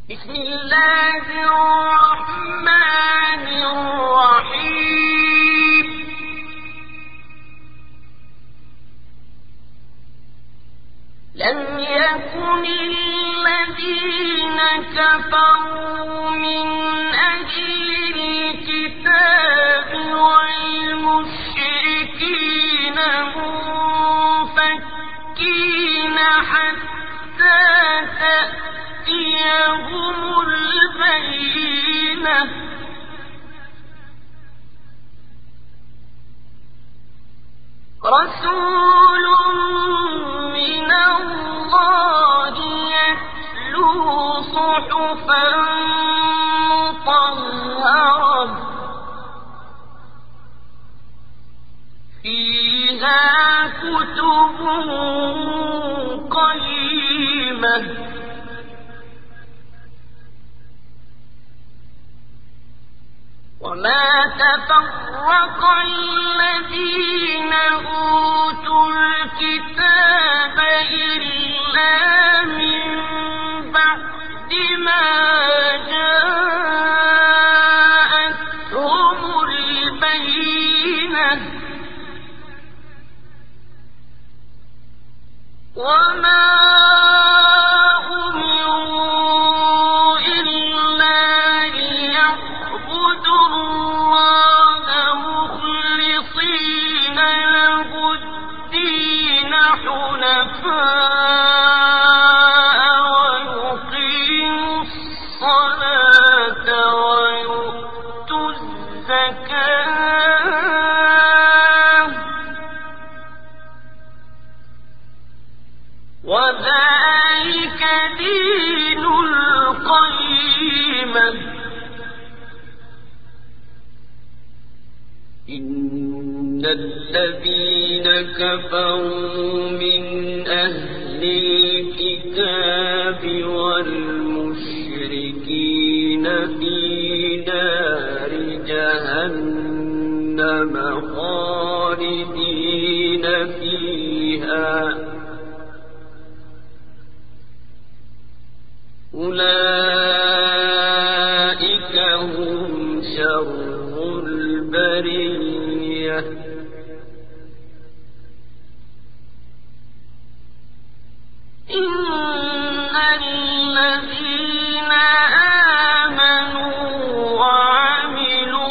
بسم الله الرحمن الرحيم. لم يكن الذين كفروا من أهل الكتاب والمشركين منفكين حتى تأتيهم البينة. رسول من الله يتلو صحفا مطهرة فيها كتب قيمة. وما تفرق الذين أوتوا الكتاب إلا من بعد ما جاءتهم البينة. وما ويقيموا الصلاة ويؤتوا الزكاة وذلك دين القيمة. إن الذين كفروا من أهل الكتاب والمشركين في نار جهنم خالدين فيها أولئك هم شر البرية. إن الذين آمنوا وعملوا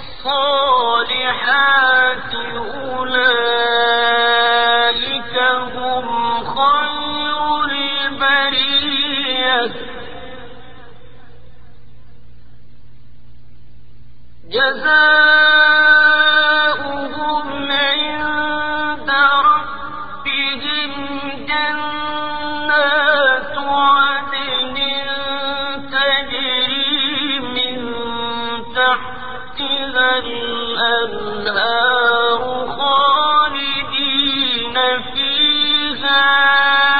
الصالحات أولئك هم خير البرية. جزاؤهم عند ربهم جنات عدن تجري من تحتها الأنهار خالدين فيها